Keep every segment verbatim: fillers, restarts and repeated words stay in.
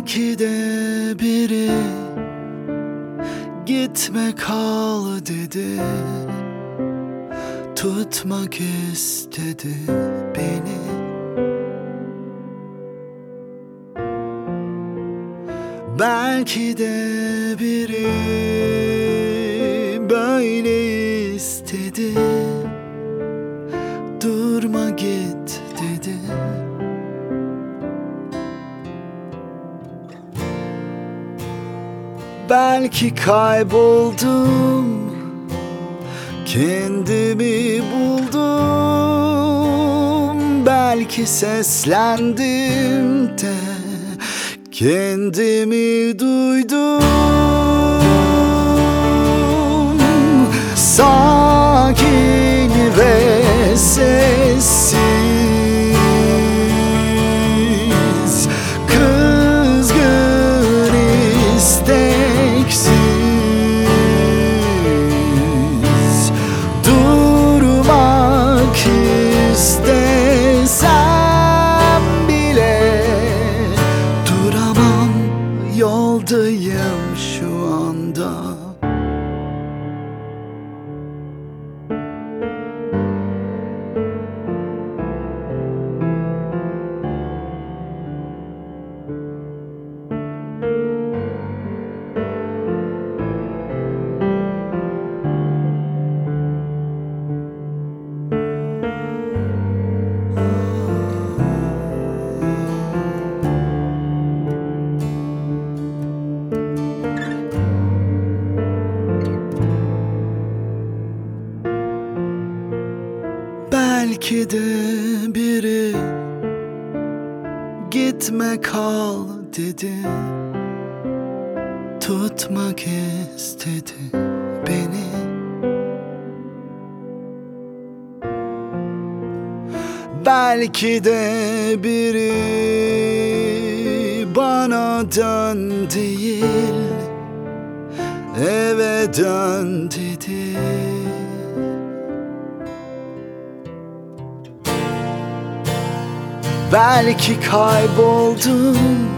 Belki de biri gitme kal dedi, tutmak istedi beni. Belki de biri böyle istedi, durma git dedi. Belki kayboldum, kendimi buldum. Belki seslendim de kendimi duydum. Sakin ve sessiz, kızgın isteksiz, durmak istesem bile duramam, yoldayım şu anda. Belki de biri gitme kal dedi, tutmak istedi beni. Belki de biri bana dön değil, eve dön dedi. Belki kayboldum,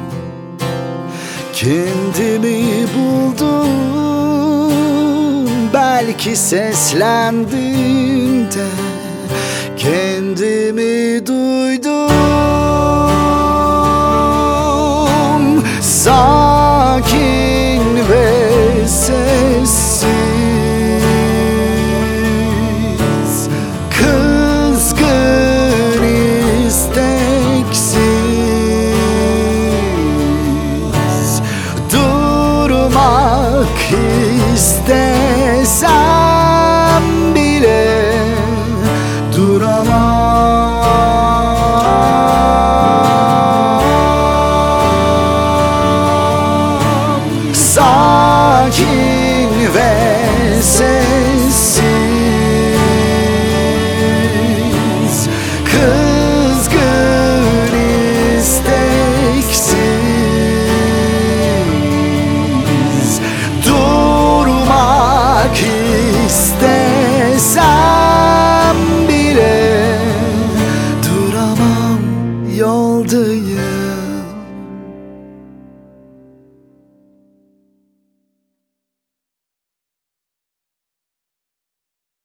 kendimi buldum. Belki seslendim de kendimi duydum. Sakin ve sessiz, kızgın isteksiz, durmak istesem bile duramam. Sakin ve sessiz,